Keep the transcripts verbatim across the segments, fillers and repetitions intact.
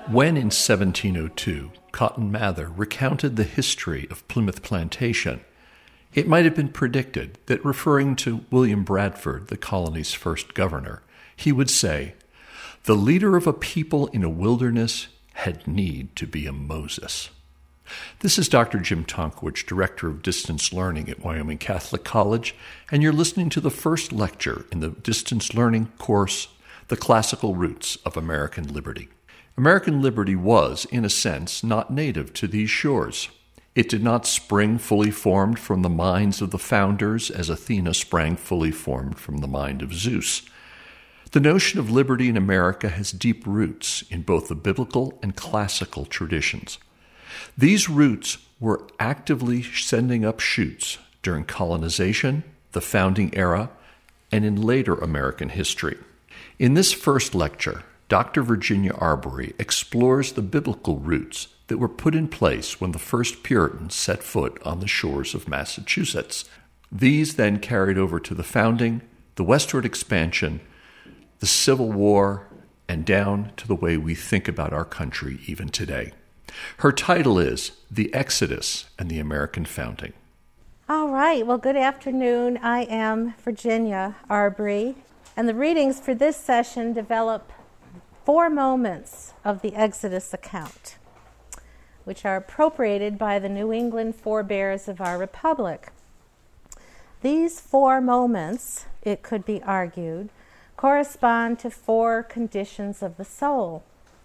When in seventeen oh two Cotton Mather recounted the history of Plymouth Plantation, it might have been predicted that, referring to William Bradford, the colony's first governor, he would say, "The leader of a people in a wilderness had need to be a Moses." This is Doctor Jim Tonkwich, Director of Distance Learning at Wyoming Catholic College, and you're listening to the first lecture in the Distance Learning course, The Classical Roots of American Liberty. American liberty was, in a sense, not native to these shores. It did not spring fully formed from the minds of the founders as Athena sprang fully formed from the mind of Zeus. The notion of liberty in America has deep roots in both the biblical and classical traditions. These roots were actively sending up shoots during colonization, the founding era, and in later American history. In this first lecture, Doctor Virginia Arbery explores the biblical roots that were put in place when the first Puritans set foot on the shores of Massachusetts. These then carried over to the founding, the westward expansion, the Civil War, and down to the way we think about our country even today. Her title is The Exodus and the American Founding. All right. Well, good afternoon. I am Virginia Arbery, and the readings for this session develop four moments of the Exodus account, which are appropriated by the New England forebears of our Republic. These four moments, it could be argued, correspond to four conditions of the soul.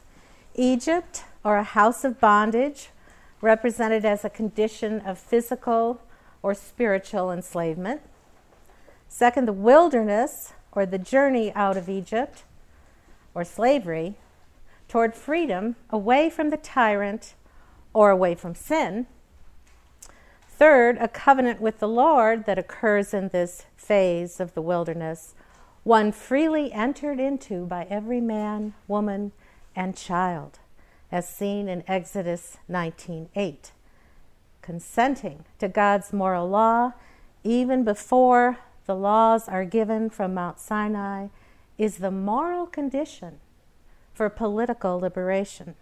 Egypt, or a house of bondage, represented as a condition of physical or spiritual enslavement. Second, the wilderness, or the journey out of Egypt, or slavery, toward freedom, away from the tyrant or away from sin. Third, a covenant with the Lord that occurs in this phase of the wilderness, one freely entered into by every man, woman, and child, as seen in Exodus nineteen eight. Consenting to God's moral law, even before the laws are given from Mount Sinai, is the moral condition for political liberation.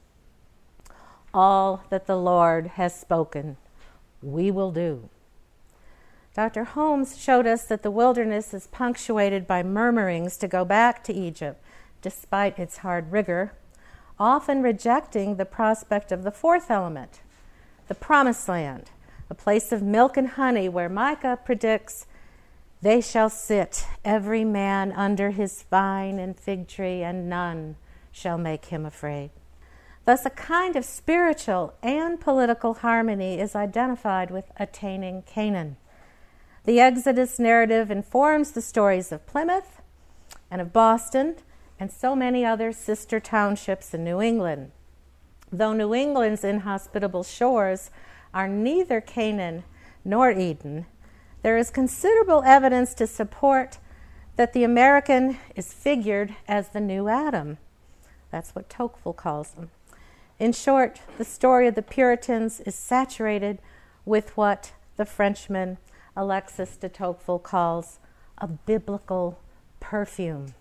All that the Lord has spoken, we will do. Doctor Holmes showed us that the wilderness is punctuated by murmurings to go back to Egypt, despite its hard rigor, often rejecting the prospect of the fourth element, the promised land, a place of milk and honey where Micah predicts, "They shall sit, every man under his vine and fig tree, and none shall make him afraid." Thus, a kind of spiritual and political harmony is identified with attaining Canaan. The Exodus narrative informs the stories of Plymouth and of Boston and so many other sister townships in New England. Though New England's inhospitable shores are neither Canaan nor Eden, there is considerable evidence to support that the American is figured as the new Adam. That's what Tocqueville calls them. In short, the story of the Puritans is saturated with what the Frenchman Alexis de Tocqueville calls a biblical perfume.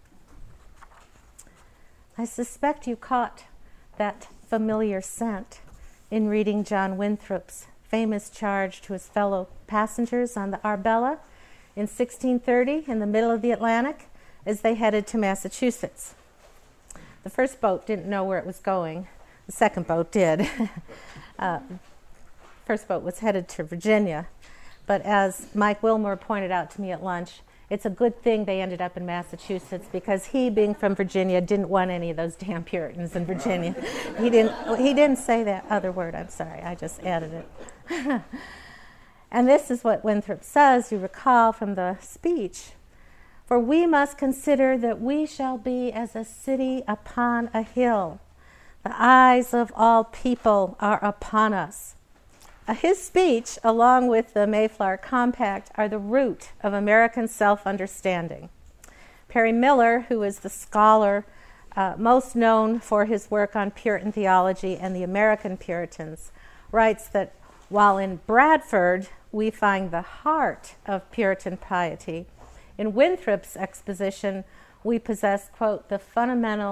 I suspect you caught that familiar scent in reading John Winthrop's famous charge to his fellow passengers on the Arbella in sixteen thirty in the middle of the Atlantic as they headed to Massachusetts. The first boat didn't know where it was going. The second boat did. uh, first boat was headed to Virginia. But as Mike Wilmore pointed out to me at lunch, it's a good thing they ended up in Massachusetts because he, being from Virginia, didn't want any of those damn Puritans in Virginia. he didn't. He didn't say that other word. I'm sorry. I just added it. And this is what Winthrop says, you recall from the speech. "For we must consider that we shall be as a city upon a hill. The eyes of all people are upon us." Uh, his speech, along with the Mayflower Compact, are the root of American self-understanding. Perry Miller, who is the scholar uh, most known for his work on Puritan theology and the American Puritans, writes that while in Bradford we find the heart of Puritan piety, in Winthrop's exposition we possess, quote, "the fundamental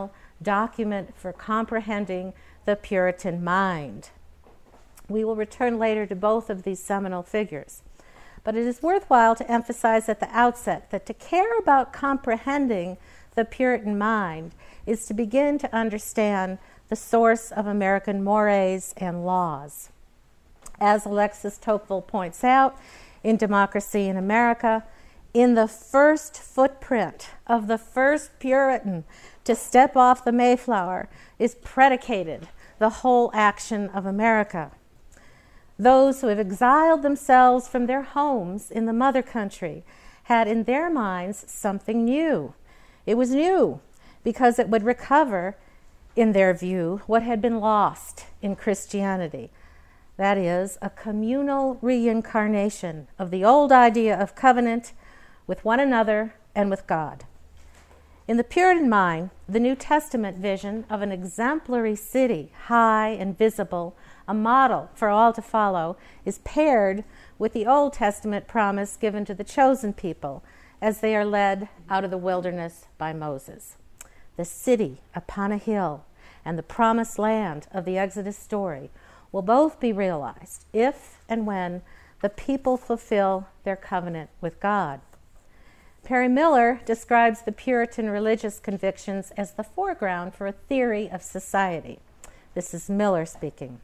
document for comprehending the Puritan mind. We will return later to both of these seminal figures. But it is worthwhile to emphasize at the outset that to care about comprehending the Puritan mind is to begin to understand the source of American mores and laws. As Alexis Tocqueville points out in Democracy in America, in the first footprint of the first Puritan to step off the Mayflower is predicated the whole action of America. Those who have exiled themselves from their homes in the mother country had in their minds something new. It was new because it would recover, in their view, what had been lost in Christianity. That is, a communal reincarnation of the old idea of covenant with one another and with God. In the Puritan mind, the New Testament vision of an exemplary city, high and visible, a model for all to follow, is paired with the Old Testament promise given to the chosen people as they are led out of the wilderness by Moses. The city upon a hill and the promised land of the Exodus story will both be realized if and when the people fulfill their covenant with God. Perry Miller describes the Puritan religious convictions as the foreground for a theory of society. This is Miller speaking.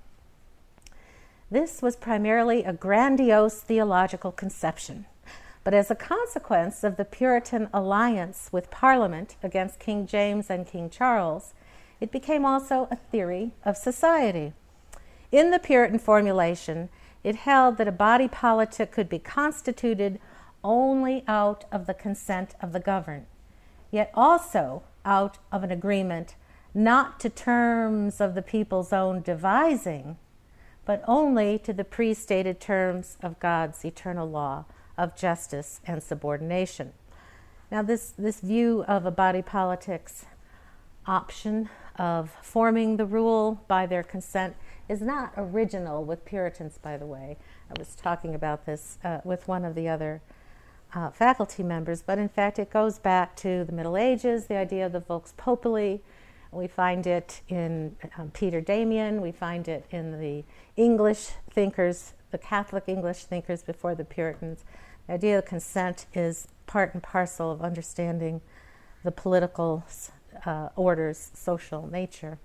This was primarily a grandiose theological conception, but as a consequence of the Puritan alliance with Parliament against King James and King Charles, it became also a theory of society. In the Puritan formulation, it held that a body politic could be constituted only out of the consent of the governed, yet also out of an agreement not to terms of the people's own devising, but only to the pre-stated terms of God's eternal law of justice and subordination. Now, this, this view of a body politics option of forming the rule by their consent is not original with Puritans, by the way. I was talking about this uh, with one of the other uh, faculty members, but in fact it goes back to the Middle Ages, the idea of the Vox Populi. We find it in um, Peter Damian, we find it in the English thinkers, the Catholic English thinkers before the Puritans. The idea of consent is part and parcel of understanding the political uh, order's social nature.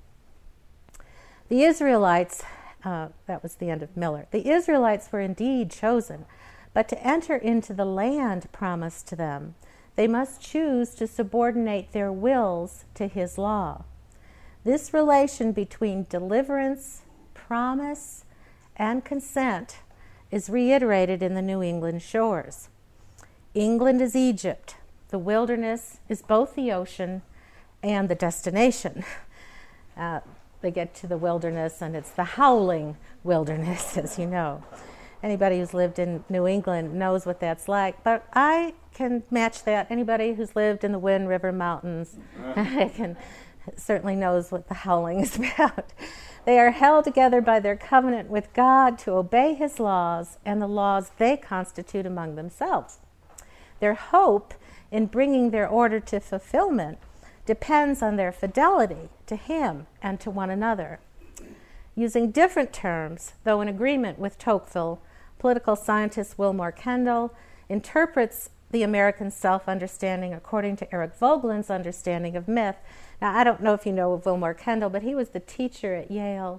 The Israelites, uh, that was the end of Miller, the Israelites were indeed chosen, but to enter into the land promised to them, they must choose to subordinate their wills to his law. This relation between deliverance, promise, and consent is reiterated in the New England shores. England is Egypt. The wilderness is both the ocean and the destination. Uh, they get to the wilderness, and it's the howling wilderness, as you know. Anybody who's lived in New England knows what that's like, but I can match that. Anybody who's lived in the Wind River Mountains can certainly knows what the howling is about. They are held together by their covenant with God to obey his laws and the laws they constitute among themselves. Their hope in bringing their order to fulfillment depends on their fidelity to him and to one another. Using different terms, though in agreement with Tocqueville, political scientist Wilmore Kendall interprets the American self-understanding according to Eric Voegelin's understanding of myth. Now, I don't know if you know of Wilmore Kendall, but he was the teacher at Yale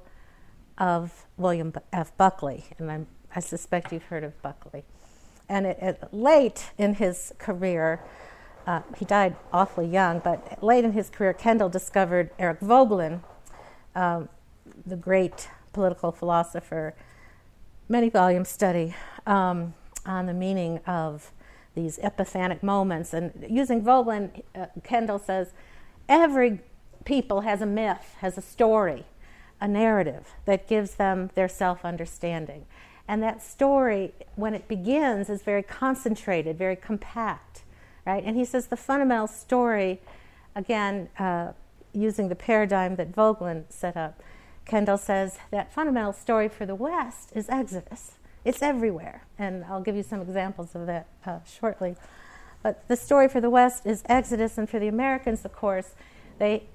of William F. Buckley, and I'm, I suspect you've heard of Buckley. And it, it, late in his career, uh, he died awfully young, but late in his career, Kendall discovered Eric Voegelin, um, the great political philosopher, many volume study um, on the meaning of these epiphanic moments. And using Voegelin, uh, Kendall says, every people has a myth, has a story, a narrative that gives them their self-understanding. And that story, when it begins, is very concentrated, very compact, right? And he says the fundamental story, again, uh, using the paradigm that Voegelin set up, Kendall says that fundamental story for the West is Exodus. It's everywhere, and I'll give you some examples of that uh, shortly. But the story for the West is Exodus, and for the Americans, of course, they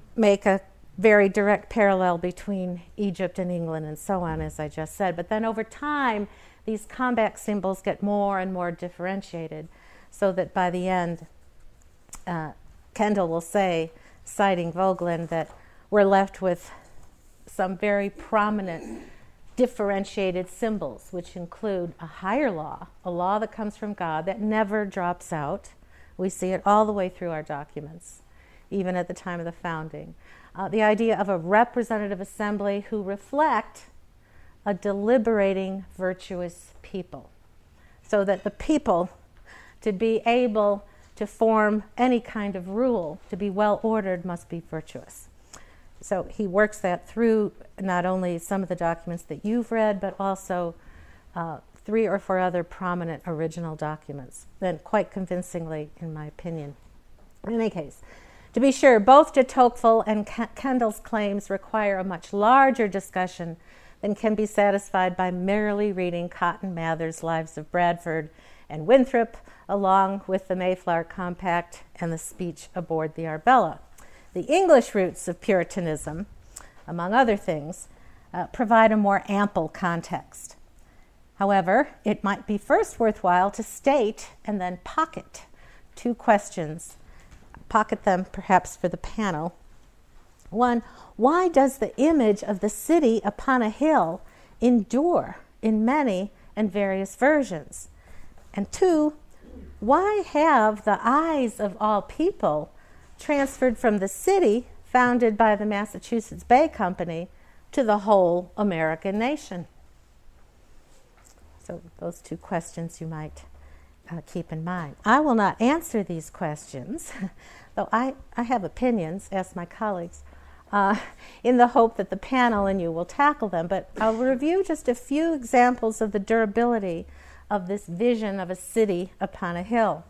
make a very direct parallel between Egypt and England and so on, as I just said. But then over time, these combat symbols get more and more differentiated, so that by the end, uh, Kendall will say, citing Vogelin, that we're left with some very prominent differentiated symbols, which include a higher law, a law that comes from God that never drops out. We see it all the way through our documents, even at the time of the founding. Uh, the idea of a representative assembly who reflect a deliberating, virtuous people, so that the people, to be able to form any kind of rule, to be well ordered, must be virtuous. So he works that through not only some of the documents that you've read, but also uh, three or four other prominent original documents, and quite convincingly, in my opinion. In any case, to be sure, both de Tocqueville and Kendall's claims require a much larger discussion than can be satisfied by merely reading Cotton Mather's Lives of Bradford and Winthrop, along with the Mayflower Compact and the speech aboard the Arbella. The English roots of Puritanism, among other things, uh, provide a more ample context. However, it might be first worthwhile to state and then pocket two questions. Pocket them perhaps for the panel. One, why does the image of the city upon a hill endure in many and various versions? And two, why have the eyes of all people transferred from the city founded by the Massachusetts Bay Company to the whole American nation? So those two questions you might uh, keep in mind. I will not answer these questions, though I, I have opinions, ask my colleagues, uh, in the hope that the panel and you will tackle them. But I'll review just a few examples of the durability of this vision of a city upon a hill.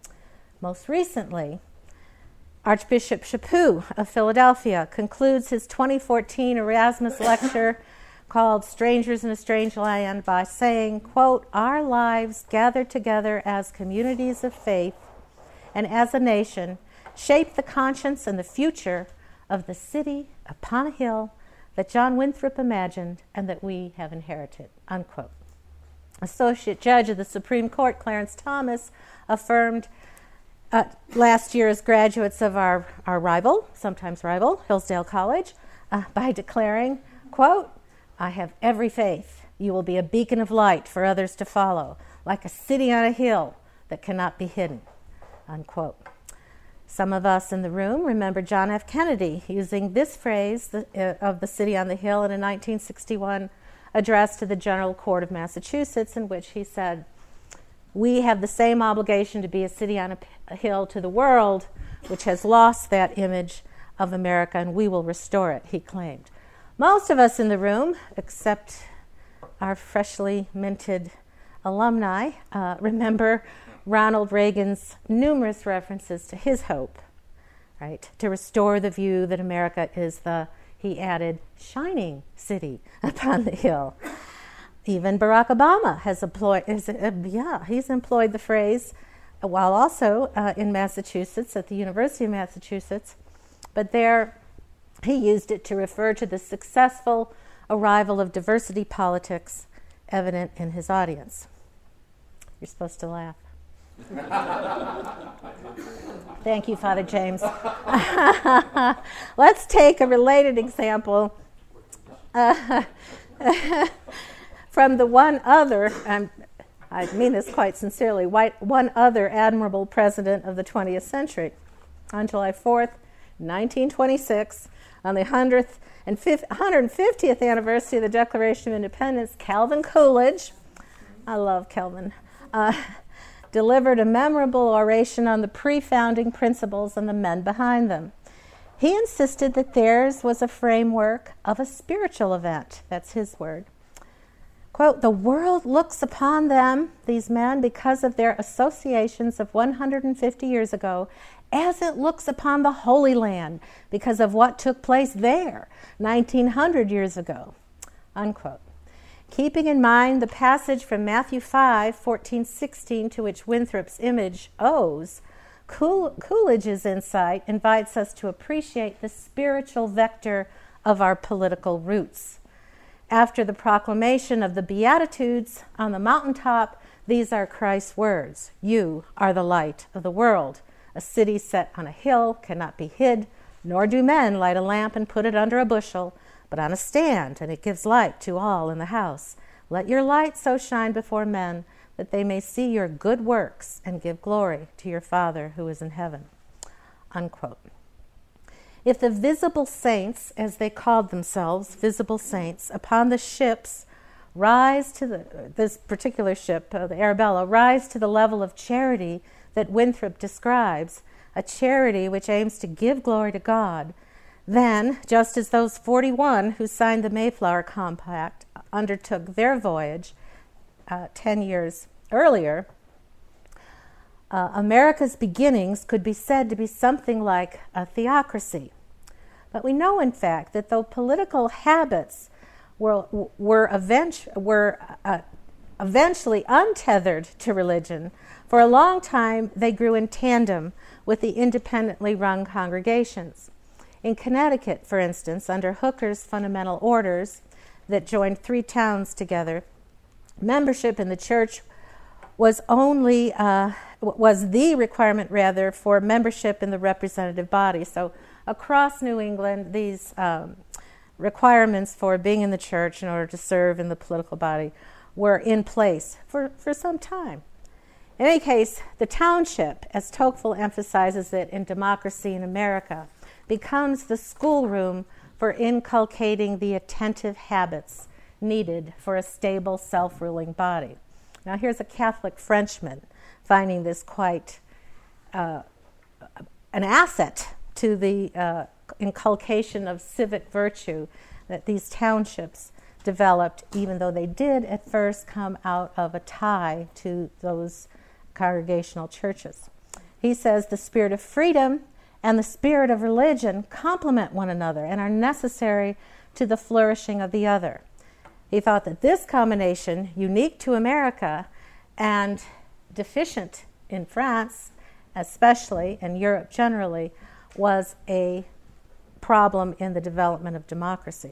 Most recently, Archbishop Chaput of Philadelphia concludes his twenty fourteen Erasmus lecture called Strangers in a Strange Land by saying, quote, "Our lives gathered together as communities of faith and as a nation shape the conscience and the future of the city upon a hill that John Winthrop imagined and that we have inherited," unquote. Associate Judge of the Supreme Court, Clarence Thomas, affirmed uh, last year as graduates of our, our rival, sometimes rival, Hillsdale College, uh, by declaring, quote, "I have every faith you will be a beacon of light for others to follow, like a city on a hill that cannot be hidden," unquote. Some of us in the room remember John F. Kennedy using this phrase the, uh, of the city on the hill in a nineteen sixty-one address to the General Court of Massachusetts, in which he said, "We have the same obligation to be a city on a, a hill to the world, which has lost that image of America, and we will restore it," he claimed. Most of us in the room, except our freshly minted alumni, uh, remember Ronald Reagan's numerous references to his hope, right, to restore the view that America is the, he added, shining city upon the hill. Even Barack Obama has employed, is, uh, yeah, he's employed the phrase, while also uh, in Massachusetts, at the University of Massachusetts, but there he used it to refer to the successful arrival of diversity politics evident in his audience. You're supposed to laugh. Thank you, Father James. Let's take a related example uh, from the one other, um, I mean this quite sincerely, one other admirable president of the twentieth century. On July fourth, nineteen twenty-six, on the one hundred fiftieth anniversary of the Declaration of Independence, Calvin Coolidge, I love Calvin, uh, delivered a memorable oration on the pre-founding principles and the men behind them. He insisted that theirs was a framework of a spiritual event. That's his word. Quote, "The world looks upon them, these men, because of their associations of one hundred fifty years ago, as it looks upon the Holy Land because of what took place there nineteen hundred years ago," unquote. Keeping in mind the passage from Matthew five, fourteen, sixteen, to which Winthrop's image owes, Cool, Coolidge's insight invites us to appreciate the spiritual vector of our political roots. After the proclamation of the Beatitudes on the mountaintop, these are Christ's words: "You are the light of the world. A city set on a hill cannot be hid, nor do men light a lamp and put it under a bushel, but on a stand, and it gives light to all in the house. Let your light so shine before men that they may see your good works and give glory to your Father who is in heaven." Unquote. If the visible saints, as they called themselves, visible saints, upon the ships rise to the, this particular ship, uh, the Arabella, rise to the level of charity that Winthrop describes, a charity which aims to give glory to God, then, just as those forty-one who signed the Mayflower Compact undertook their voyage uh, ten years earlier, uh, America's beginnings could be said to be something like a theocracy. But we know, in fact, that though political habits were, were, event, were uh, eventually untethered to religion, for a long time they grew in tandem with the independently run congregations. In Connecticut, for instance, under Hooker's fundamental orders that joined three towns together, membership in the church was only uh, was the requirement, rather, for membership in the representative body. So across New England, these um, requirements for being in the church in order to serve in the political body were in place for, for some time. In any case, the township, as Tocqueville emphasizes it in Democracy in America, becomes the schoolroom for inculcating the attentive habits needed for a stable, self-ruling body. Now, here's a Catholic Frenchman finding this quite uh, an asset to the uh, inculcation of civic virtue that these townships developed, even though they did at first come out of a tie to those congregational churches. He says the spirit of freedom and the spirit of religion complement one another and are necessary to the flourishing of the other. He thought that this combination, unique to America and deficient in France especially, and Europe generally, was a problem in the development of democracy.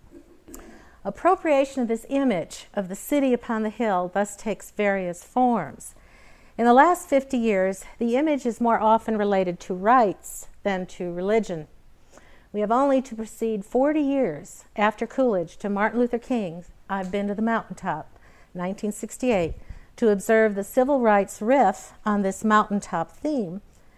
Appropriation of this image of the city upon the hill thus takes various forms. In the last fifty years, the image is more often related to rights than to religion. We have only to proceed forty years after Coolidge to Martin Luther King's "I've Been to the Mountaintop," nineteen sixty-eight, to observe the civil rights riff on this mountaintop theme.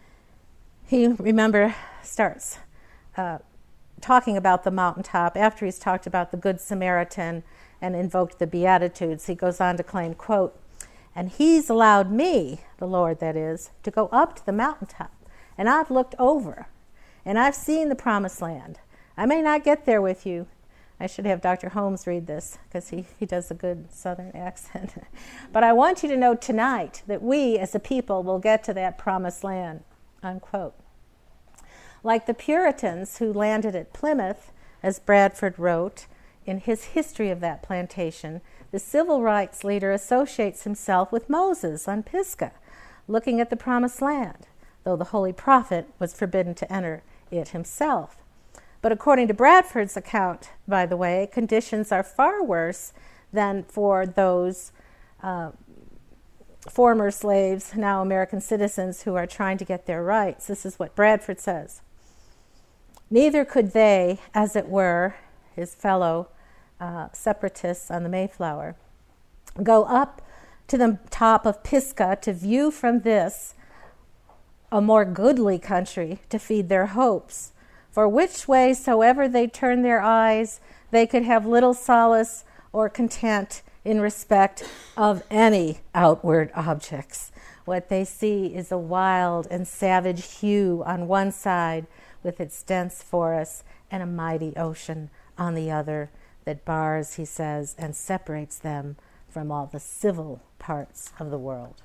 He, remember, starts uh, talking about the mountaintop after he's talked about the Good Samaritan and invoked the Beatitudes. He goes on to claim, quote, "And he's allowed me," the Lord that is, "to go up to the mountaintop, and I've looked over, and I've seen the promised land. I may not get there with you." I should have Doctor Holmes read this because he, he does a good Southern accent. "But I want you to know tonight that we as a people will get to that promised land," unquote. Like the Puritans who landed at Plymouth, as Bradford wrote in his history of that plantation, the civil rights leader associates himself with Moses on Pisgah, looking at the promised land, though the holy prophet was forbidden to enter it himself. But according to Bradford's account, by the way, conditions are far worse than for those uh, former slaves, now American citizens, who are trying to get their rights. This is what Bradford says. "Neither could they, as it were," his fellow uh, separatists on the Mayflower, "go up to the top of Pisgah to view from this a more goodly country to feed their hopes. For which way soever they turn their eyes, they could have little solace or content in respect of any outward objects. What they see is a wild and savage hue on one side, with its dense forests, and a mighty ocean on the other, that bars," he says, "and separates them from all the civil parts of the world."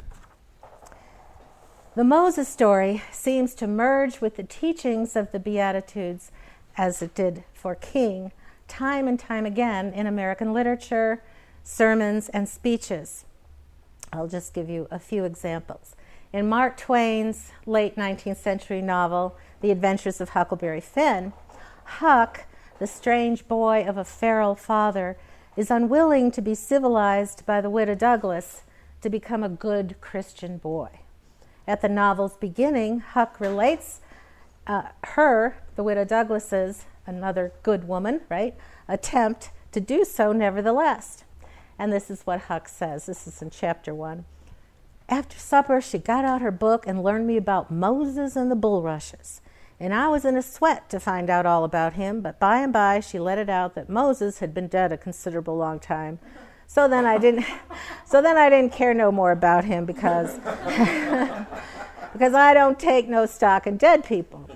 The Moses story seems to merge with the teachings of the Beatitudes, as it did for King, time and time again in American literature, sermons, and speeches. I'll just give you a few examples. In Mark Twain's late nineteenth century novel, The Adventures of Huckleberry Finn, Huck, the strange boy of a feral father, is unwilling to be civilized by the Widow Douglas to become a good Christian boy. At the novel's beginning, Huck relates uh, her, the Widow Douglas's, another good woman, right, attempt to do so nevertheless. And this is what Huck says. This is in chapter one. After supper, she got out her book and learned me about Moses and the bulrushes. And I was in a sweat to find out all about him, but by and by she let it out that Moses had been dead a considerable long time. So then I didn't so then I didn't care no more about him because because I don't take no stock in dead people.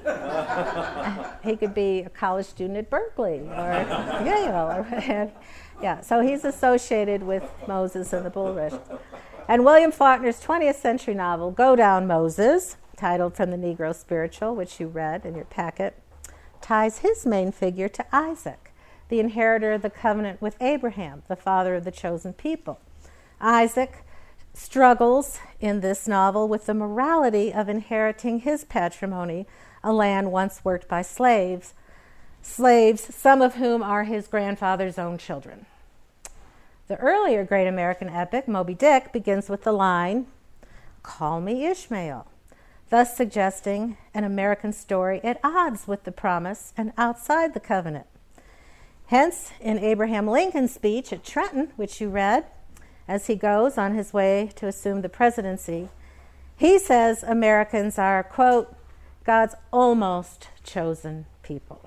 He could be a college student at Berkeley or Yale or yeah, so he's associated with Moses and the bulrushes. And William Faulkner's twentieth century novel, Go Down, Moses, titled from the Negro Spiritual, which you read in your packet, ties his main figure to Isaac, the inheritor of the covenant with Abraham, the father of the chosen people. Isaac struggles in this novel with the morality of inheriting his patrimony, a land once worked by slaves, slaves, some of whom are his grandfather's own children. The earlier great American epic, Moby Dick, begins with the line, "Call me Ishmael," thus suggesting an American story at odds with the promise and outside the covenant. Hence, in Abraham Lincoln's speech at Trenton, which you read, as he goes on his way to assume the presidency, he says Americans are, quote, God's almost chosen people.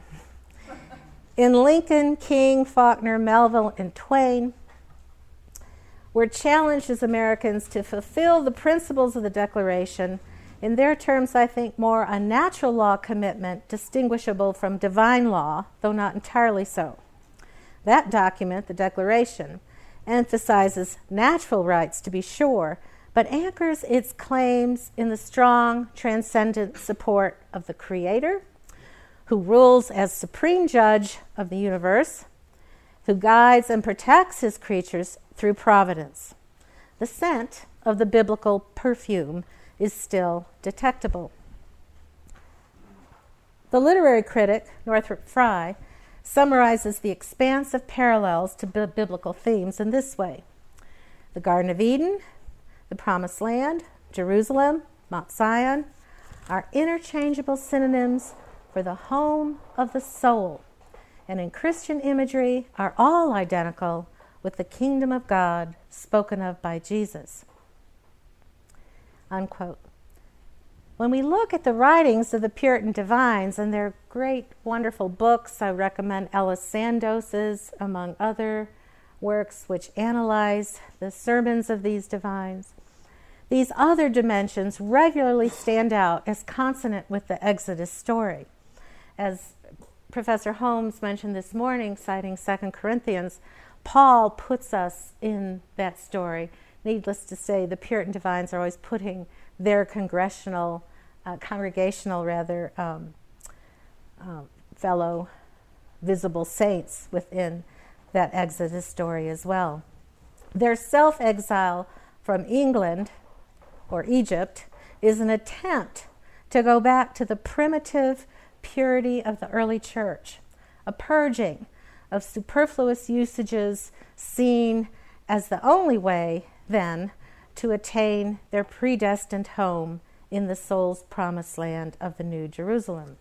In Lincoln, King, Faulkner, Melville, and Twain, we're challenged as Americans to fulfill the principles of the Declaration, in their terms, I think, more a natural law commitment distinguishable from divine law, though not entirely so. That document, the Declaration, emphasizes natural rights, to be sure, but anchors its claims in the strong, transcendent support of the Creator, who rules as supreme judge of the universe, who guides and protects his creatures through providence. The scent of the biblical perfume is still detectable. The literary critic, Northrop Frye, summarizes the expanse of parallels to bi- biblical themes in this way. The Garden of Eden, the Promised Land, Jerusalem, Mount Zion are interchangeable synonyms for the home of the soul, and in Christian imagery are all identical with the kingdom of God spoken of by Jesus. Unquote. When we look at the writings of the Puritan divines and their great, wonderful books, I recommend Ellis Sandos's, among other works, which analyze the sermons of these divines. These other dimensions regularly stand out as consonant with the Exodus story. As Professor Holmes mentioned this morning, citing Second Corinthians, Paul puts us in that story. Needless to say, the Puritan divines are always putting their congregational, uh, congregational rather, um, uh, fellow visible saints within that Exodus story as well. Their self-exile from England or Egypt is an attempt to go back to the primitive purity of the early church, a purging of superfluous usages seen as the only way, then, to attain their predestined home in the soul's promised land of the New Jerusalem.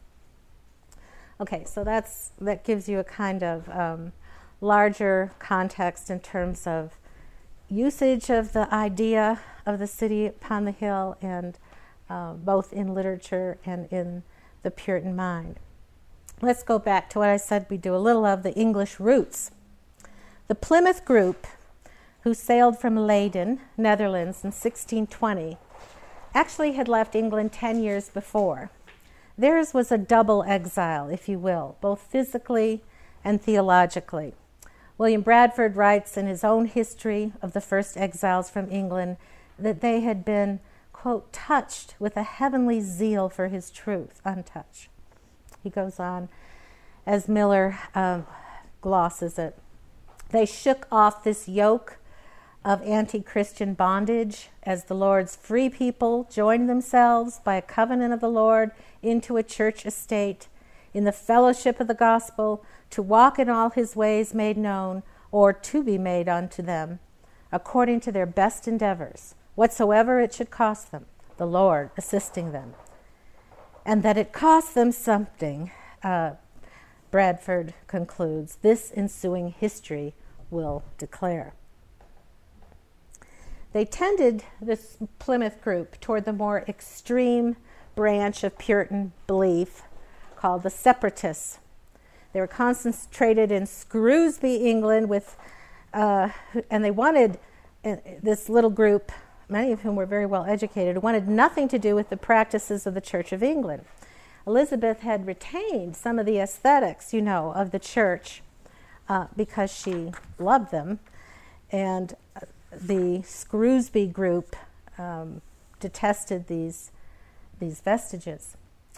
Okay, so that's that gives you a kind of um, larger context in terms of usage of the idea of the city upon the hill, and uh, both in literature and in the Puritan mind. Let's go back to what I said we do a little of, the English roots. The Plymouth group, who sailed from Leyden, Netherlands, in sixteen twenty, actually had left England ten years before. Theirs was a double exile, if you will, both physically and theologically. William Bradford writes in his own history of the first exiles from England that they had been, quote, touched with a heavenly zeal for his truth, untouched. He goes on, as Miller um, glosses it, they shook off this yoke of anti-Christian bondage as the Lord's free people joined themselves by a covenant of the Lord into a church estate, in the fellowship of the gospel, to walk in all his ways made known, or to be made unto them, according to their best endeavors, whatsoever it should cost them, the Lord assisting them. And that it cost them something, uh, Bradford concludes, this ensuing history will declare. They tended, this Plymouth group, toward the more extreme branch of Puritan belief called the Separatists. They were concentrated in Shrewsbury, England, with, uh, and they wanted uh, this little group, many of whom were very well educated, wanted nothing to do with the practices of the Church of England. Elizabeth had retained some of the aesthetics, you know, of the church uh, because she loved them, and the Shrewsbury group um, detested these, these vestiges.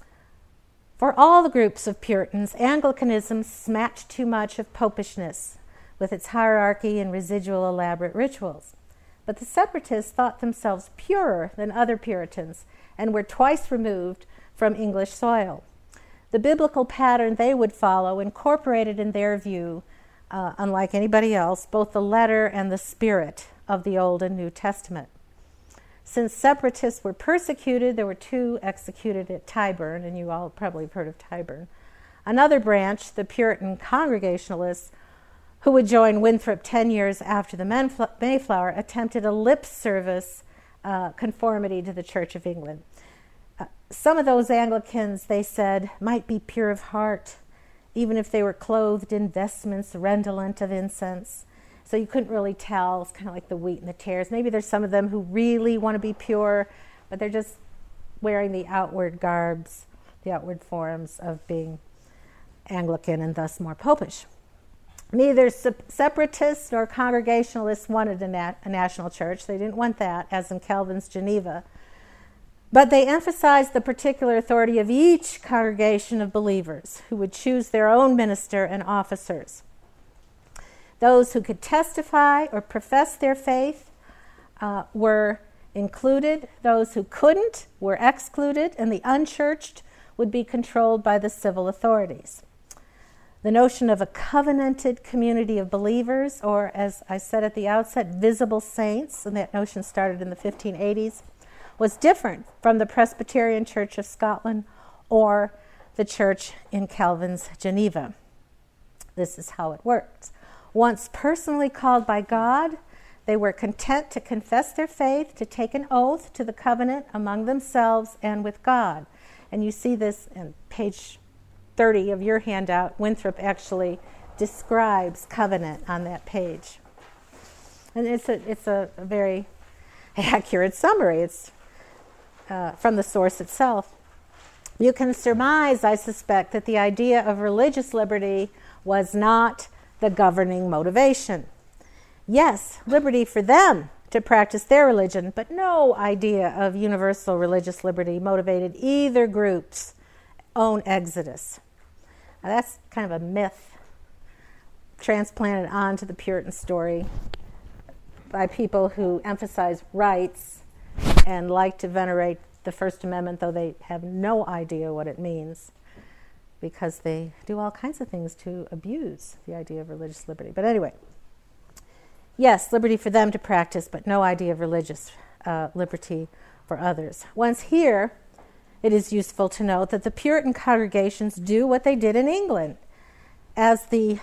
For all the groups of Puritans, Anglicanism smacked too much of popishness, with its hierarchy and residual elaborate rituals. But the Separatists thought themselves purer than other Puritans and were twice removed from English soil. The biblical pattern they would follow incorporated in their view, uh, unlike anybody else, both the letter and the spirit of the Old and New Testament. Since Separatists were persecuted, there were two executed at Tyburn, and you all probably have heard of Tyburn. Another branch, the Puritan Congregationalists, who would join Winthrop ten years after the Mayflower, attempted a lip service uh, conformity to the Church of England. Uh, some of those Anglicans, they said, might be pure of heart, even if they were clothed in vestments redolent of incense. So you couldn't really tell. It's kind of like the wheat and the tares. Maybe there's some of them who really want to be pure, but they're just wearing the outward garbs, the outward forms of being Anglican and thus more popish. Neither Separatists nor Congregationalists wanted a, nat- a national church. They didn't want that, as in Calvin's Geneva. But they emphasized the particular authority of each congregation of believers who would choose their own minister and officers. Those who could testify or profess their faith uh, were included. Those who couldn't were excluded, and the unchurched would be controlled by the civil authorities. The notion of a covenanted community of believers, or as I said at the outset, visible saints, and that notion started in the fifteen eighties, was different from the Presbyterian Church of Scotland or the church in Calvin's Geneva. This is how it works. Once personally called by God, they were content to confess their faith, to take an oath to the covenant among themselves and with God. And you see this in page thirty of your handout. Winthrop actually describes covenant on that page. And it's a, it's a, a very accurate summary. It's uh, from the source itself. You can surmise, I suspect, that the idea of religious liberty was not the governing motivation. Yes, liberty for them to practice their religion, but no idea of universal religious liberty motivated either group's own exodus. Now, that's kind of a myth transplanted onto the Puritan story by people who emphasize rights and like to venerate the First Amendment, though they have no idea what it means, because they do all kinds of things to abuse the idea of religious liberty. But anyway, yes, liberty for them to practice, but no idea of religious uh, liberty for others. Once here, it is useful to note that the Puritan congregations do what they did in England. As the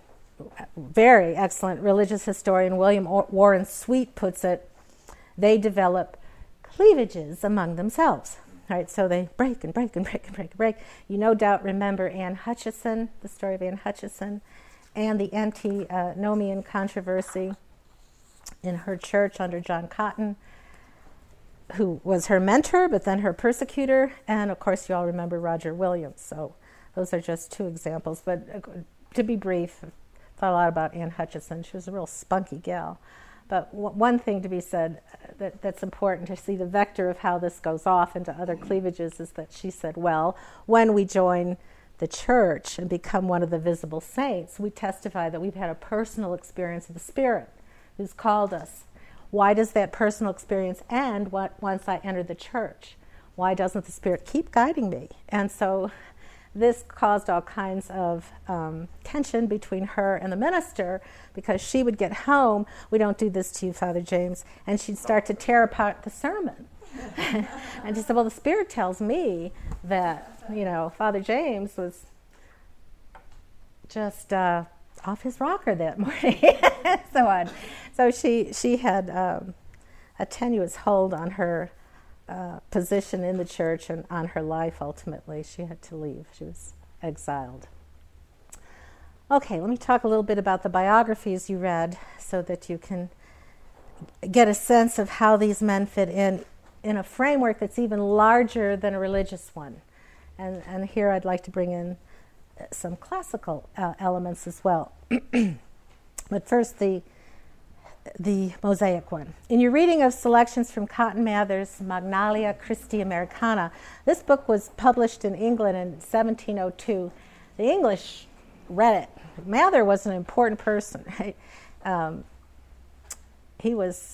very excellent religious historian William Warren Sweet puts it, they develop cleavages among themselves. All right, so they break and break and break and break and break. You no doubt remember Anne Hutchison, the story of Anne Hutchison, and the antinomian controversy in her church under John Cotton, who was her mentor, but then her persecutor. And of course, you all remember Roger Williams. So those are just two examples. But uh, to be brief, I thought a lot about Anne Hutchison. She was a real spunky gal. But w- one thing to be said that, that's important to see the vector of how this goes off into other cleavages is that she said, well, when we join the church and become one of the visible saints, we testify that we've had a personal experience of the Spirit who's called us Why does that personal experience end what, once I enter the church? Why doesn't the Spirit keep guiding me? And so this caused all kinds of um, tension between her and the minister, because she would get home, "We don't do this to you, Father James," and she'd start to tear apart the sermon. And she said, "Well, the Spirit tells me that, you know, Father James was just uh, off his rocker that morning," and so on. So she, she had um, a tenuous hold on her Uh, position in the church and on her life. Ultimately, she had to leave. She was exiled. Okay, let me talk a little bit about the biographies you read so that you can get a sense of how these men fit in in a framework that's even larger than a religious one. And, and here I'd like to bring in some classical uh, elements as well. But first, the the Mosaic one. In your reading of selections from Cotton Mather's Magnalia Christi Americana, this book was published in England in seventeen oh two. The English read it. Mather was an important person, right? Um, he was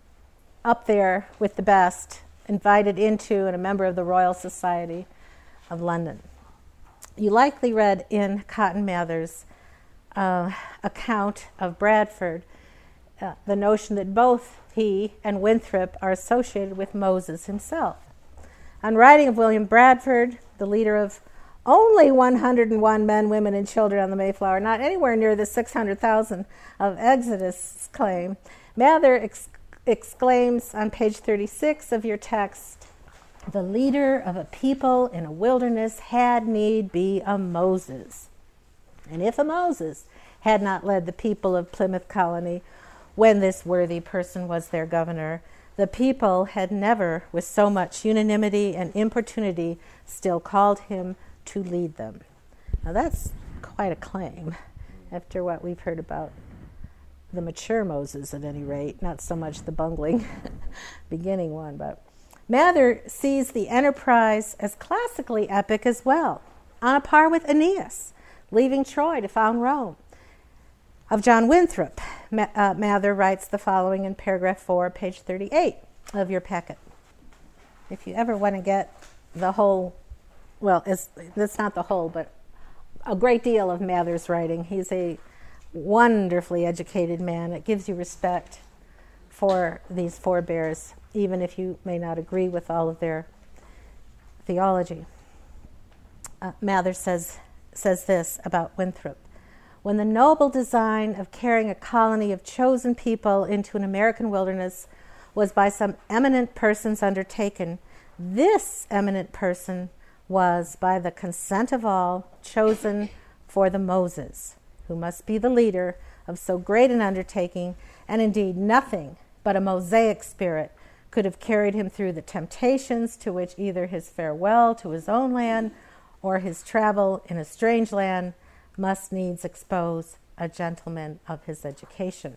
up there with the best, invited into and a member of the Royal Society of London. You likely read in Cotton Mather's uh, account of Bradford Uh, the notion that both he and Winthrop are associated with Moses himself. On writing of William Bradford, the leader of only one hundred one men, women, and children on the Mayflower, not anywhere near the six hundred thousand of Exodus' claim, Mather ex- exclaims on page thirty-six of your text, "The leader of a people in a wilderness had need be a Moses. And if a Moses had not led the people of Plymouth Colony when this worthy person was their governor, the people had never, with so much unanimity and importunity, still called him to lead them." Now that's quite a claim, after what we've heard about the mature Moses, at any rate, not so much the bungling beginning one. But Mather sees the enterprise as classically epic as well, on a par with Aeneas, leaving Troy to found Rome. Of John Winthrop, uh, Mather writes the following in paragraph four, page thirty-eight of your packet. If you ever want to get the whole, well, it's, that's not the whole, but a great deal of Mather's writing. He's a wonderfully educated man. It gives you respect for these forebears, even if you may not agree with all of their theology. Uh, Mather says, says this about Winthrop. "When the noble design of carrying a colony of chosen people into an American wilderness was by some eminent persons undertaken, this eminent person was, by the consent of all, chosen for the Moses, who must be the leader of so great an undertaking, and indeed nothing but a Mosaic spirit could have carried him through the temptations to which either his farewell to his own land or his travel in a strange land must needs expose a gentleman of his education."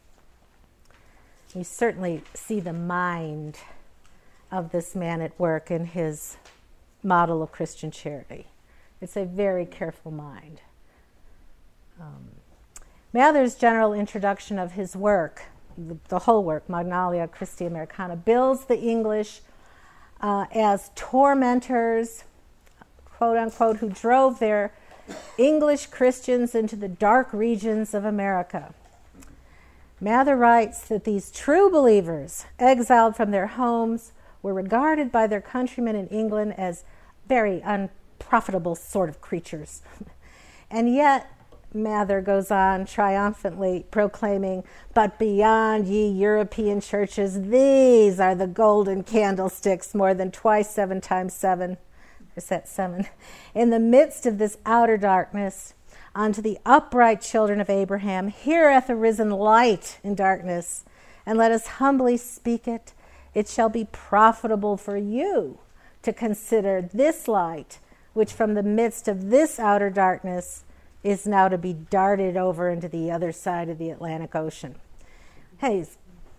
You certainly see the mind of this man at work in his model of Christian charity. It's a very careful mind. Um, Mather's general introduction of his work, the, the whole work, Magnalia Christi Americana, bills the English uh, as tormentors, quote unquote, who drove their English Christians into the dark regions of America. Mather writes that these true believers, exiled from their homes, were regarded by their countrymen in England as very unprofitable sort of creatures. And yet, Mather goes on triumphantly proclaiming, "But beyond ye European churches, these are the golden candlesticks, more than twice seven times seven." There's that seven. "In the midst of this outer darkness, unto the upright children of Abraham, here hath arisen light in darkness, and let us humbly speak it. It shall be profitable for you to consider this light, which from the midst of this outer darkness is now to be darted over into the other side of the Atlantic Ocean." Hey, he's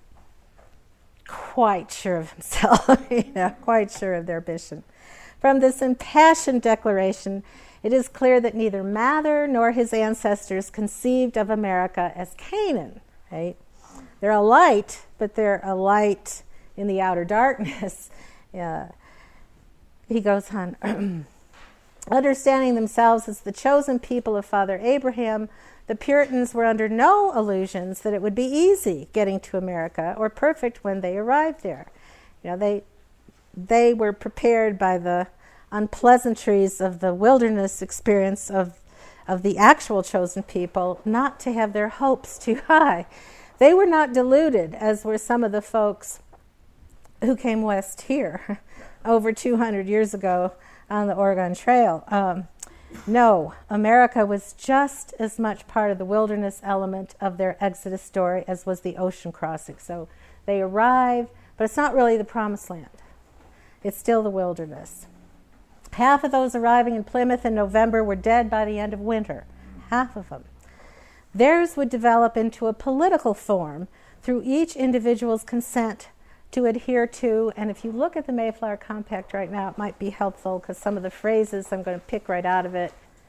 quite sure of himself, you know, quite sure of their mission. From this impassioned declaration, it is clear that neither Mather nor his ancestors conceived of America as Canaan, right? They're a light, but they're a light in the outer darkness. uh, he goes on, understanding themselves as the chosen people of Father Abraham, the Puritans were under no illusions that it would be easy getting to America or perfect when they arrived there. You know, they they were prepared by the unpleasantries of the wilderness experience of of the actual chosen people not to have their hopes too high. They were not deluded, as were some of the folks who came west here over two hundred years ago on the Oregon Trail. Um, no, America was just as much part of the wilderness element of their Exodus story as was the ocean crossing. So they arrive, but it's not really the promised land. It's still the wilderness. Half of those arriving in Plymouth in November were dead by the end of winter. Half of them. Theirs would develop into a political form through each individual's consent to adhere to, and if you look at the Mayflower Compact right now, it might be helpful because some of the phrases I'm going to pick right out of it.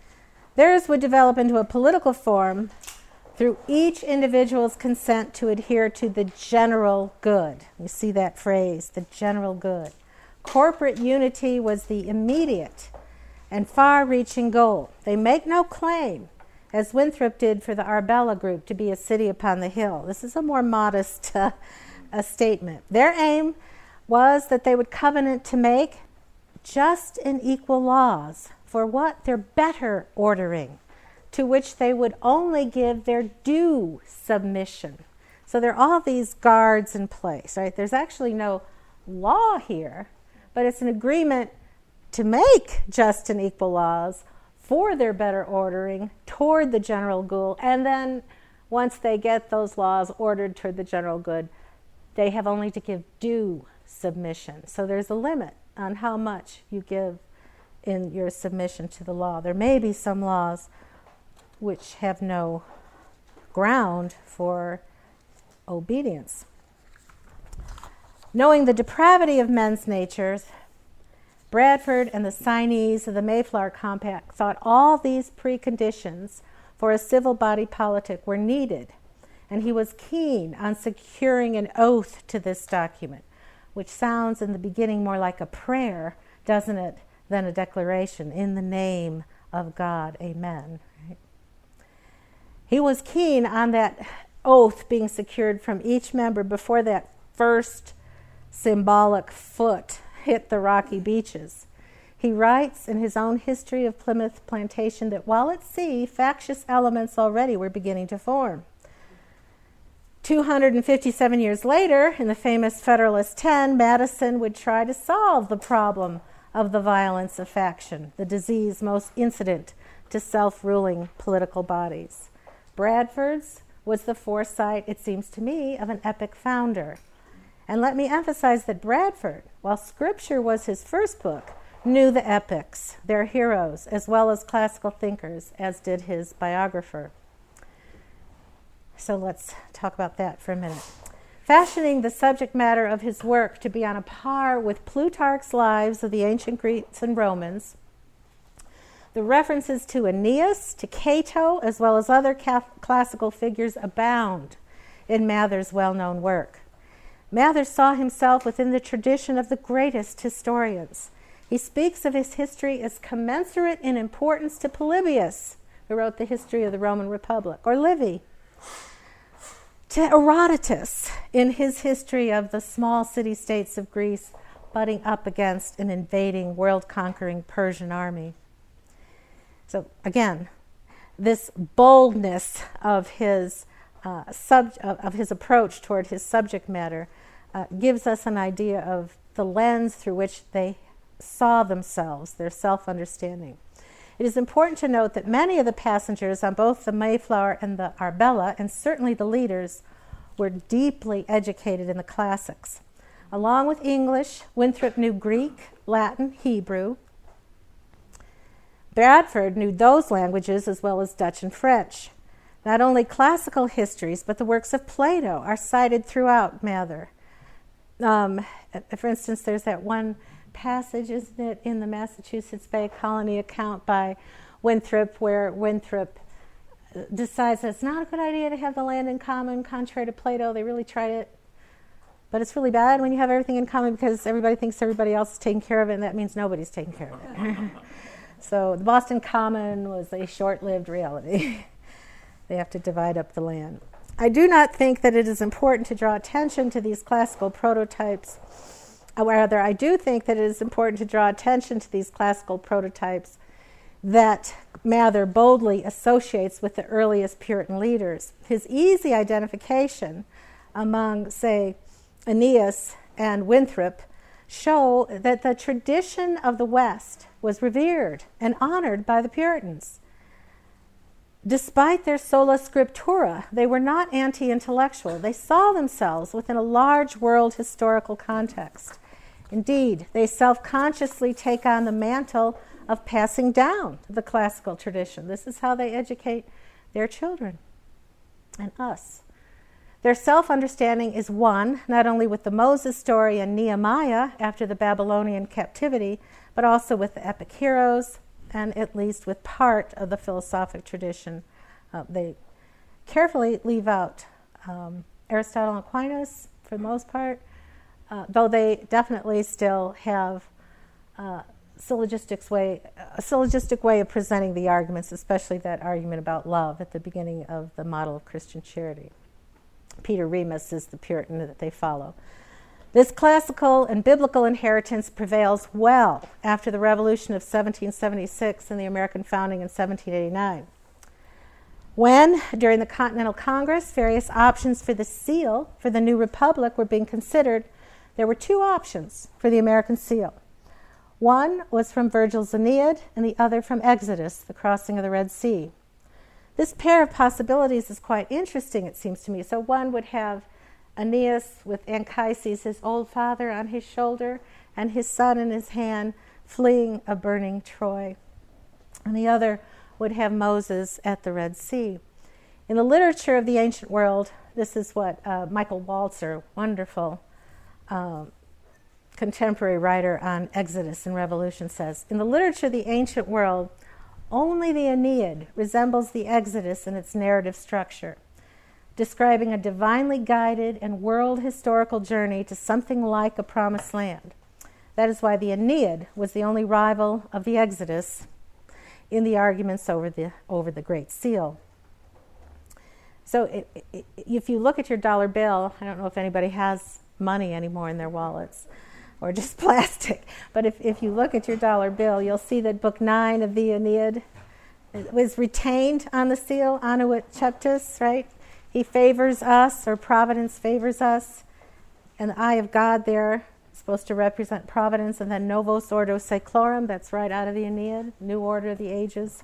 Theirs would develop into a political form through each individual's consent to adhere to the general good. You see that phrase, the general good. Corporate unity was the immediate and far-reaching goal. They make no claim, as Winthrop did for the Arbella group, to be a city upon the hill. This is a more modest uh, a statement. Their aim was that they would covenant to make just and equal laws for what? Their better ordering, to which they would only give their due submission. So there are all these guards in place, right? There's actually no law here, but it's an agreement to make just and equal laws for their better ordering toward the general good. And then once they get those laws ordered toward the general good, they have only to give due submission. So there's a limit on how much you give in your submission to the law. There may be some laws which have no ground for obedience. Knowing the depravity of men's natures, Bradford and the signees of the Mayflower Compact thought all these preconditions for a civil body politic were needed, and he was keen on securing an oath to this document, which sounds in the beginning more like a prayer, doesn't it, than a declaration, in the name of God, amen. Right? He was keen on that oath being secured from each member before that first symbolic foot hit the rocky beaches. He writes in his own history of Plymouth Plantation that while at sea, factious elements already were beginning to form. two hundred fifty-seven years later, in the famous Federalist ten, Madison would try to solve the problem of the violence of faction, the disease most incident to self-ruling political bodies. Bradford's was the foresight, it seems to me, of an epic founder. And let me emphasize that Bradford, while Scripture was his first book, knew the epics, their heroes, as well as classical thinkers, as did his biographer. So let's talk about that for a minute. Fashioning the subject matter of his work to be on a par with Plutarch's lives of the ancient Greeks and Romans, the references to Aeneas, to Cato, as well as other classical figures abound in Mather's well-known work. Mather saw himself within the tradition of the greatest historians. He speaks of his history as commensurate in importance to Polybius, who wrote the history of the Roman Republic, or Livy, to Herodotus in his history of the small city-states of Greece butting up against an invading, world-conquering Persian army. So again, this boldness of his uh, sub of, of his approach toward his subject matter uh, gives us an idea of the lens through which they saw themselves, their self-understanding. It is important to note that many of the passengers on both the Mayflower and the Arbella, and certainly the leaders, were deeply educated in the classics. Along with English, Winthrop knew Greek, Latin, Hebrew. Bradford knew those languages as well as Dutch and French. Not only classical histories, but the works of Plato are cited throughout Mather. Um, for instance, there's that one passage, isn't it, in the Massachusetts Bay Colony account by Winthrop, where Winthrop decides that it's not a good idea to have the land in common, contrary to Plato. They really tried it. But it's really bad when you have everything in common because everybody thinks everybody else is taking care of it, and that means nobody's taking care of it. So the Boston Common was a short-lived reality. They have to divide up the land. I do not think that it is important to draw attention to these classical prototypes. Rather, I do think that it is important to draw attention to these classical prototypes that Mather boldly associates with the earliest Puritan leaders. His easy identification among, say, Aeneas and Winthrop show that the tradition of the West was revered and honored by the Puritans. Despite their sola scriptura, they were not anti-intellectual. They saw themselves within a large world historical context. Indeed, they self-consciously take on the mantle of passing down the classical tradition. This is how they educate their children and us. Their self-understanding is one, not only with the Moses story and Nehemiah after the Babylonian captivity, but also with the epic heroes, and at least with part of the philosophic tradition. Uh, they carefully leave out um, Aristotle and Aquinas for the most part, uh, though they definitely still have uh, syllogistic way, a syllogistic way of presenting the arguments, especially that argument about love at the beginning of the model of Christian charity. Peter Remus is the Puritan that they follow. This classical and biblical inheritance prevails well after the Revolution of seventeen seventy-six and the American founding in seventeen eighty-nine. When, during the Continental Congress, various options for the seal for the new republic were being considered, there were two options for the American seal. One was from Virgil's Aeneid and the other from Exodus, the crossing of the Red Sea. This pair of possibilities is quite interesting, it seems to me. So one would have Aeneas with Anchises, his old father, on his shoulder, and his son in his hand, fleeing a burning Troy. And the other would have Moses at the Red Sea. In the literature of the ancient world, this is what uh, Michael Walzer, wonderful uh, contemporary writer on Exodus and Revolution, says. In the literature of the ancient world, only the Aeneid resembles the Exodus in its narrative structure, describing a divinely guided and world historical journey to something like a promised land. That is why the Aeneid was the only rival of the Exodus in the arguments over the over the Great Seal. So it, it, if you look at your dollar bill, I don't know if anybody has money anymore in their wallets, or just plastic. But if, if you look at your dollar bill, you'll see that Book nine of the Aeneid was retained on the seal, Annuit Cheptis, right? He favors us, or providence favors us. And the eye of God there is supposed to represent providence. And then Novos Ordo Seclorum, that's right out of the Aeneid, New Order of the Ages.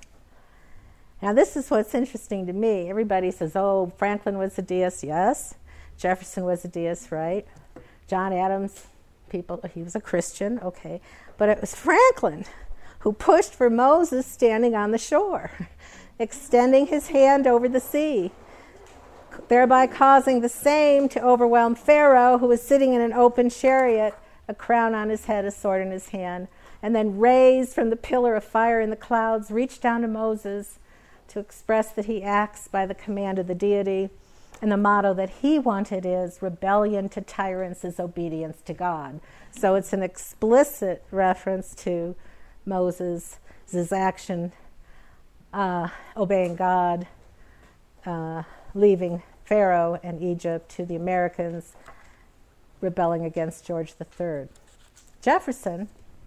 Now this is what's interesting to me. Everybody says, oh, Franklin was a deist, yes. Jefferson was a deist, right? John Adams, people, he was a Christian, okay. But it was Franklin who pushed for Moses standing on the shore, extending his hand over the sea, thereby causing the same to overwhelm Pharaoh, who was sitting in an open chariot, a crown on his head, a sword in his hand, and then raised from the pillar of fire in the clouds, reached down to Moses to express that he acts by the command of the deity. And the motto that he wanted is, rebellion to tyrants is obedience to God. So it's an explicit reference to Moses' action, uh, obeying God, uh, leaving Pharaoh and Egypt, to the Americans rebelling against George the Third. Jefferson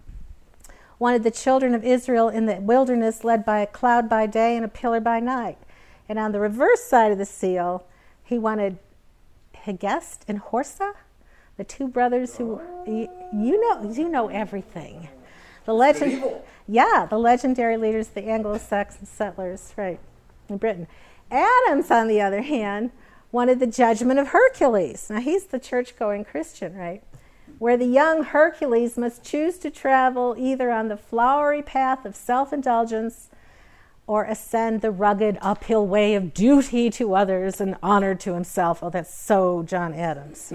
wanted the children of Israel in the wilderness led by a cloud by day and a pillar by night. And on the reverse side of the seal, he wanted Hegest and Horsa, the two brothers who, you, you know, you know everything. The legend, yeah, the legendary leaders of the Anglo-Saxon settlers, right, in Britain. Adams, on the other hand, wanted the judgment of Hercules. Now, he's the church-going Christian, right? Where the young Hercules must choose to travel either on the flowery path of self-indulgence or ascend the rugged uphill way of duty to others and honor to himself. Oh, that's so John Adams,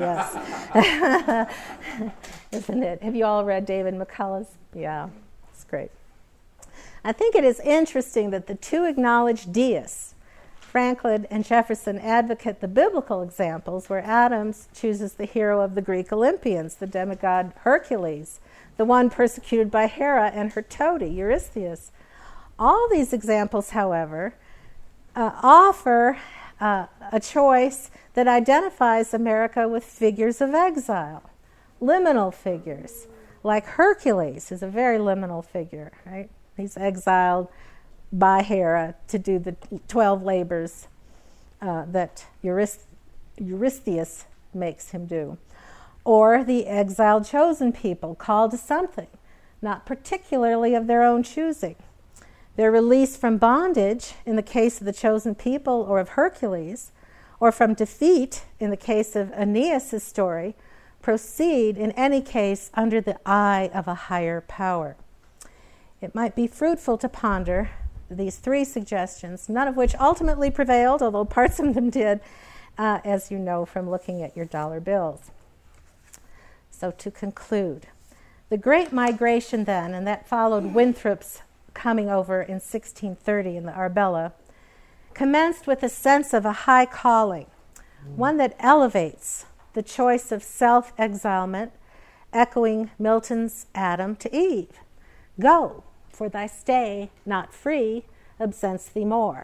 yes. Isn't it? Have you all read David McCullough's? Yeah, it's great. I think it is interesting that the two acknowledged deists, Franklin and Jefferson advocate the biblical examples where Adams chooses the hero of the Greek Olympians, the demigod Hercules, the one persecuted by Hera and her toady, Eurystheus. All these examples, however, uh, offer uh, a choice that identifies America with figures of exile, liminal figures, like Hercules is a very liminal figure, right? He's exiled by Hera to do the twelve labors uh, that Eurysth- Eurystheus makes him do. Or the exiled chosen people called to something, not particularly of their own choosing. Their release from bondage, in the case of the chosen people or of Hercules, or from defeat, in the case of Aeneas' story, proceed in any case under the eye of a higher power. It might be fruitful to ponder these three suggestions, none of which ultimately prevailed, although parts of them did, uh, as you know from looking at your dollar bills. So to conclude, the Great Migration then, and that followed Winthrop's coming over in sixteen thirty in the Arbella, commenced with a sense of a high calling, one that elevates the choice of self-exilement, echoing Milton's Adam to Eve. Go, for thy stay, not free, absents thee more.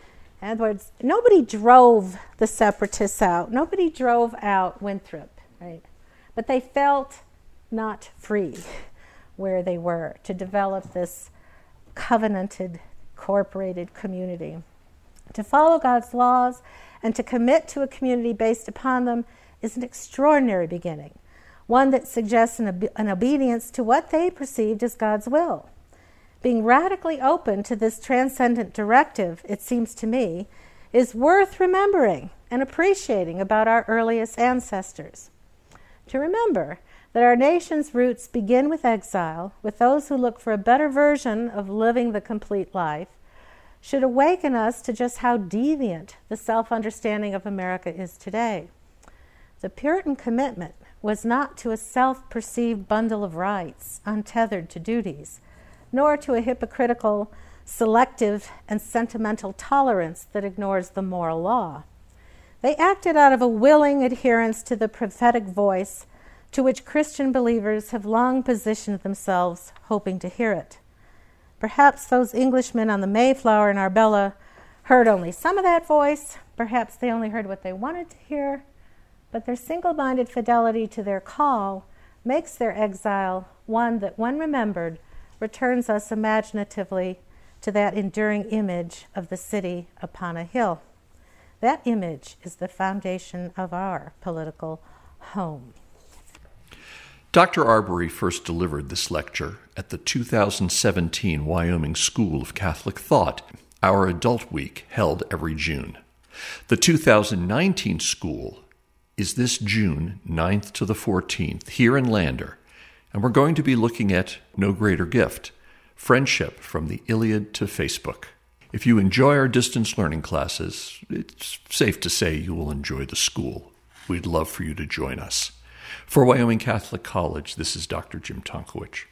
In other words, nobody drove the separatists out. Nobody drove out Winthrop, right? But they felt not free where they were to develop this covenanted, corporated community. To follow God's laws and to commit to a community based upon them is an extraordinary beginning, one that suggests an, ob- an obedience to what they perceived as God's will. Being radically open to this transcendent directive, it seems to me, is worth remembering and appreciating about our earliest ancestors. To remember that our nation's roots begin with exile, with those who look for a better version of living the complete life, should awaken us to just how deviant the self-understanding of America is today. The Puritan commitment was not to a self-perceived bundle of rights, untethered to duties, nor to a hypocritical, selective, and sentimental tolerance that ignores the moral law. They acted out of a willing adherence to the prophetic voice to which Christian believers have long positioned themselves, hoping to hear it. Perhaps those Englishmen on the Mayflower and Arbella heard only some of that voice. Perhaps they only heard what they wanted to hear. But their single-minded fidelity to their call makes their exile one that, when remembered, returns us imaginatively to that enduring image of the city upon a hill. That image is the foundation of our political home. Doctor Arbery first delivered this lecture at the two thousand seventeen Wyoming School of Catholic Thought, our adult week held every June. The two thousand nineteen school is this June ninth to the fourteenth here in Lander, and we're going to be looking at No Greater Gift, Friendship from the Iliad to Facebook. If you enjoy our distance learning classes, it's safe to say you will enjoy the school. We'd love for you to join us. For Wyoming Catholic College, this is Doctor Jim Tonkowich.